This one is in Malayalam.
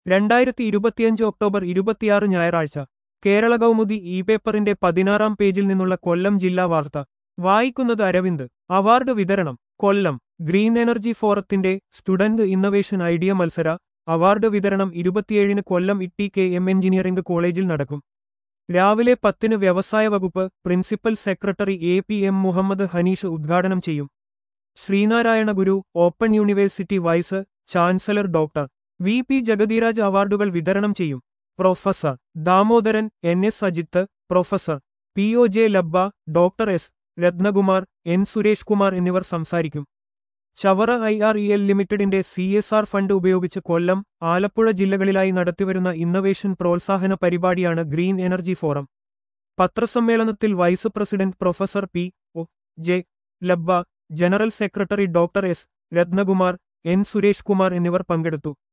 2025 ഒക്ടോബർ 26 ഞായറാഴ്ച കേരള കൗമുദി പേപ്പറിന്റെ 16-ാം പേജിൽ നിന്നുള്ള കൊല്ലം ജില്ലാ വാർത്ത വായിക്കുന്നത് അരവിന്ദ്. അവാർഡ് വിതരണം കൊല്ലം. ഗ്രീൻ എനർജി ഫോറത്തിന്റെ സ്റ്റുഡന്റ് ഇന്നവേഷൻ ഐഡിയ മത്സര അവാർഡ് വിതരണം 27-ന് കൊല്ലം ITKM എഞ്ചിനീയറിംഗ് കോളേജിൽ നടക്കും. രാവിലെ 10-ന് വ്യവസായ വകുപ്പ് principal secretary APM Muhammad Haneesh ഉദ്ഘാടനം ചെയ്യും. Sree Narayana Guru open university vice chancellor doctor VP Jagathiraj അവാർഡുകൾ വിതരണം ചെയ്യും. Professor Damodaran NS Ajith, professor POJ Labba, doctor S Ratnakumar, N Suresh Kumar എന്നിവർ സംസാരിക്കും. ചവറ IREL ലിമിറ്റഡിന്റെ CSR ഫണ്ട് ഉപയോഗിച്ച് കൊല്ലം, ആലപ്പുഴ ജില്ലകളിലായി നടത്തിവരുന്ന ഇന്നവേഷൻ പ്രോത്സാഹന പരിപാടിയാണ് ഗ്രീൻ എനർജി ഫോറം. പത്രസമ്മേളനത്തിൽ vice president professor POJ Labba, general secretary doctor S Ratnakumar, N Suresh Kumar എന്നിവർ പങ്കെടുത്തു.